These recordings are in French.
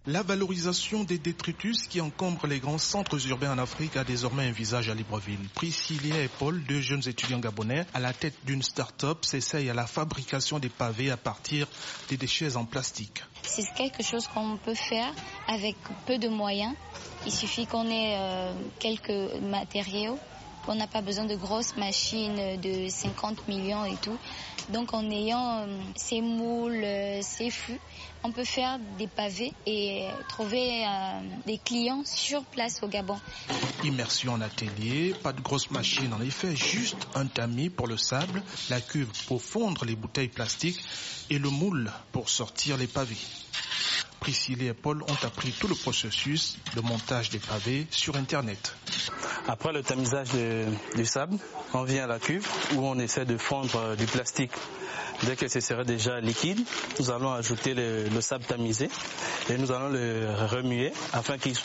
La valorisation des détritus qui encombrent les grands centres urbains en Afrique a désormais un visage à Libreville. Priscilla et Paul, deux jeunes étudiants gabonais, à la tête d'une start-up, s'essayent à la fabrication des pavés à partir des déchets en plastique. C'est quelque chose qu'on peut faire avec peu de moyens. Il suffit qu'on ait quelques matériaux. On n'a pas besoin de grosses machines de 50 millions et tout. Donc en ayant ces moules, ces fûts, on peut faire des pavés et trouver des clients sur place au Gabon. Immersion en atelier, pas de grosses machines en effet, juste un tamis pour le sable, la cuve pour fondre les bouteilles plastiques et le moule pour sortir les pavés. Priscilla et Paul ont appris tout le processus de montage des pavés sur Internet. Après le tamisage du sable, on vient à la cuve où on essaie de fondre du plastique. Dès que ce serait déjà liquide, nous allons ajouter le sable tamisé et nous allons le remuer afin que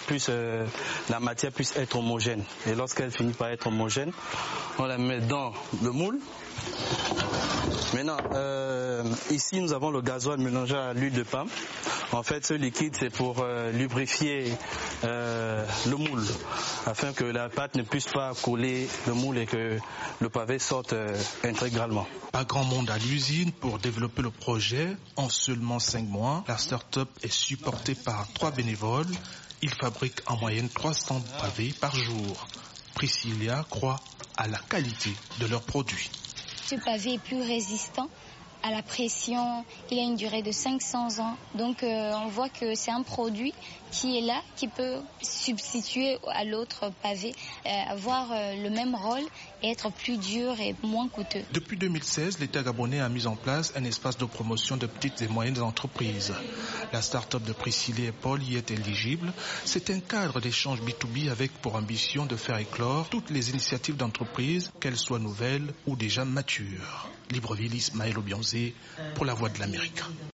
la matière puisse être homogène. Et lorsqu'elle finit par être homogène, on la met dans le moule. Maintenant, ici nous avons le gasoil mélangé à l'huile de palme. En fait, ce liquide, c'est pour lubrifier le moule, afin que la pâte ne puisse pas coller le moule et que le pavé sorte intégralement. Pas grand monde à l'usine pour développer le projet. En seulement 5 mois, la start-up est supportée par 3 bénévoles. Ils fabriquent en moyenne 300 pavés par jour. Priscilla croit à la qualité de leurs produits. Ce pavé est plus résistant à la pression, il a une durée de 500 ans. Donc on voit que c'est un produit qui est là, qui peut substituer à l'autre pavé, avoir le même rôle et être plus dur et moins coûteux. Depuis 2016, l'État gabonais a mis en place un espace de promotion de petites et moyennes entreprises. La start-up de Priscilla et Paul y est éligible. C'est un cadre d'échange B2B avec pour ambition de faire éclore toutes les initiatives d'entreprise, qu'elles soient nouvelles ou déjà matures. Libreville, Ismaël Obianzé pour la Voix de l'Amérique.